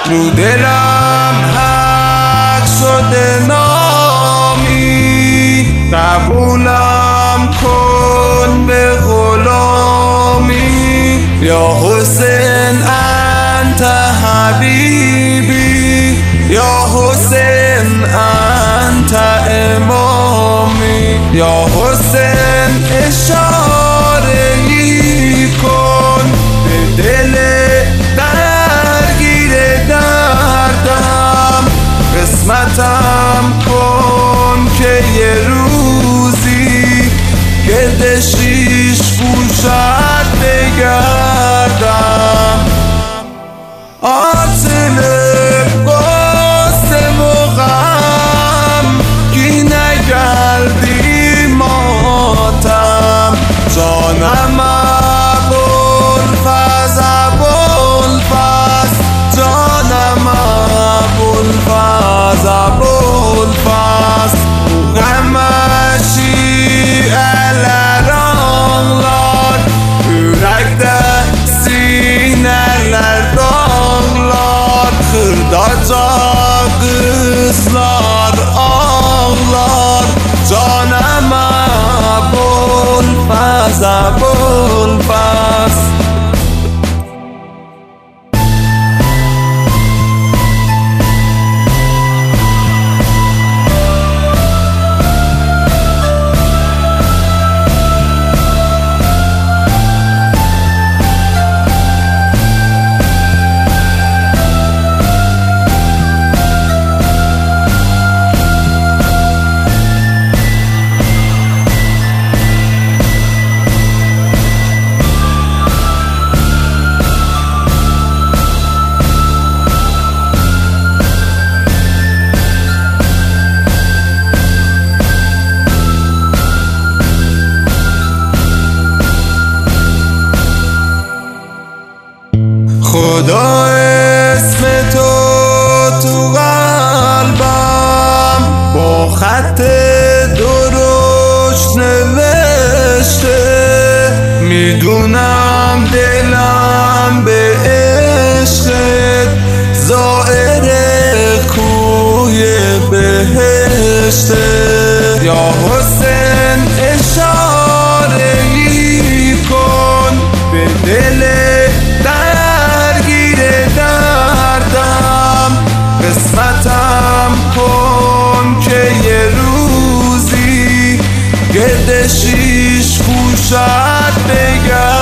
رو دلم حق شده نامی، قبولم کن به غلامی. یا حسین انت حبیبی، یا حسین انت امامی. یا حسین اشاره ای کن به دل درگیر دردم، قسمتم کن که یه روزی گرد شیش گوشت بگردم. آتل قاسم و غم کی نگردی ماتم، جانم ابوالفضل ابوالفضل، جانم ابوالفضل ابوالفضل. غمشی elerağlar, yürekte sineler dağlar, kırdaca kızlar ağlar, canım Abulfaz Abulfaz. خدا اسم تو تو قلبم با خط درشت نوشته، میدونم دلم به عشقت زائر کوی بهشته. یا حسین اشاره ای کن به دل قسمتم کن که یه روزی گرد شیش گوشت بگردم.